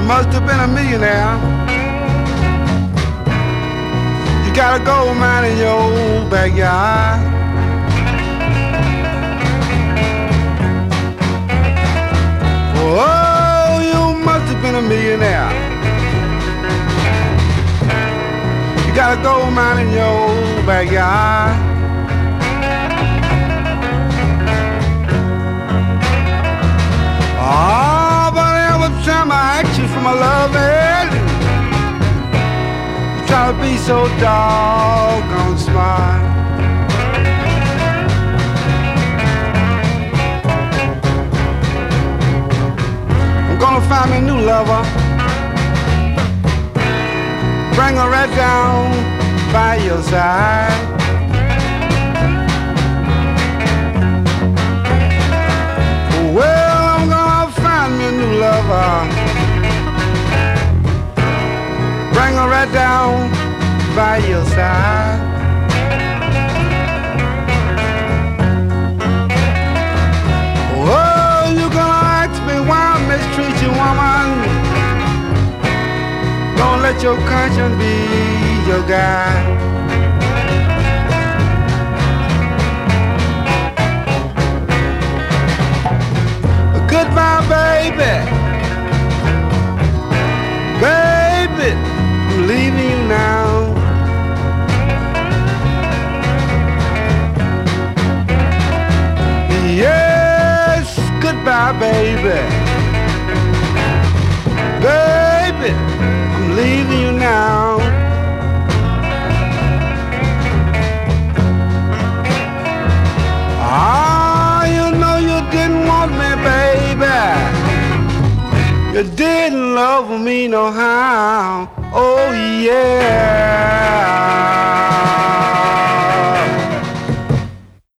must have been a millionaire. You got a gold mine in your backyard. Oh, you must have been a millionaire. You got a gold mine in your backyard. Oh, but every time I ask you for my loving, you try to be so doggone smart. I'm gonna find me a new lover, bring her right down by your side. Well, I'm gonna find me a new lover, bring her right down by your side. Oh, you gonna ask me why I mistreat you, woman. Don't let your conscience be your guide. Goodbye, baby. Baby, I'm leaving you now. Yes, goodbye, baby. Baby, I'm leaving you now. Ah, you know you didn't want me, baby. You didn't love me no how. Oh yeah.